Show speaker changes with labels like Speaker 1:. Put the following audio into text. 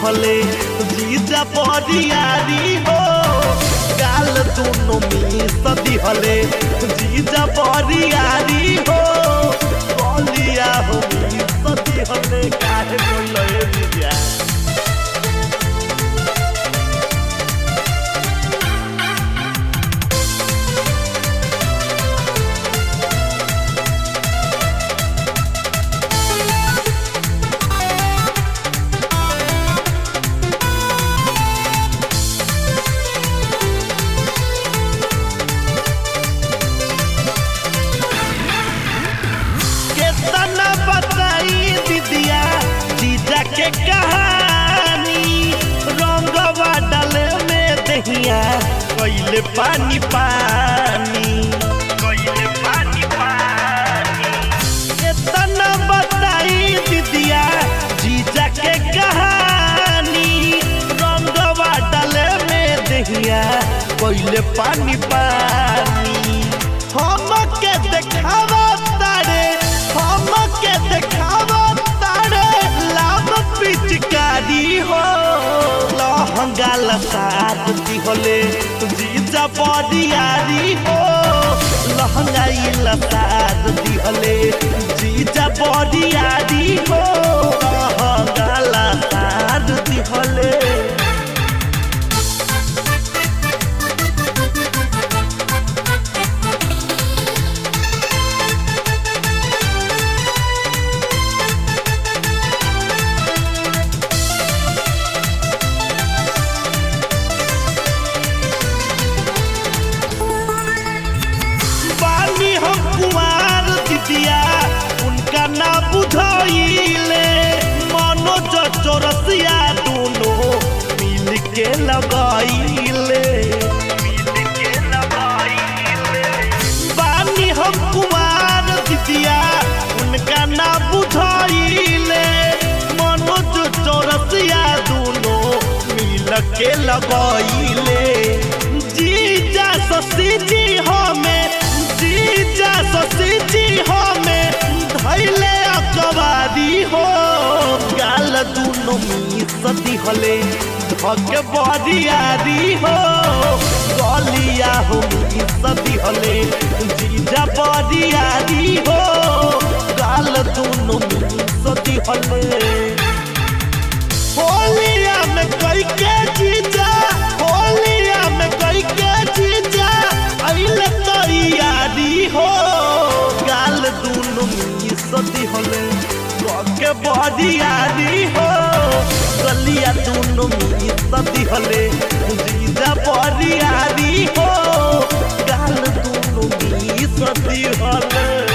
Speaker 1: दिहले जीजा बरियारी हो गाल दोनों मिस दिहले जीजा बरियारी हो गलिया हो मिस दिहले काहे बोले जीजा के कहानी रंगवा डाले में दहिया कइले पानी पानी इतना बताई दीदिया जीजा के कहानी रंगवा डाले में दहिया कइले पानी पानी हम के देखावा तारे हम के देखावा पिचकारी हो लहंगा लसाद दिहले जीजा बरियारी हो लहंगा लसाद दिहले जीजा बरियारी हो लहंगा लसाद दिहले कुमार दीदिया उनका ना बुझाइले मनोज चौरसिया दोनों मिल के लगाइले बानी हम कुमार दीदिया उनका ना बुझाइले मनोज चौरसिया दोनों मिल के लगाइले जीजा ससी जी हमें जीजा ससी जी हमें धैले अकबारी हो गाल दोनों मिस दिहले धके बरियारी हो गलिया हो मिस दिहले जीजा बरियारी हो गाल दोनों मिस दिहले होलिया में कई के जीजा होलिया में कई के जीजा आइले तैयारी हो गाल दोनों मिस दिहले के बरियारी हो गलिया दोनों मिस दिहले जीजा बरियारी हो गाल दोनों मिस दिहले।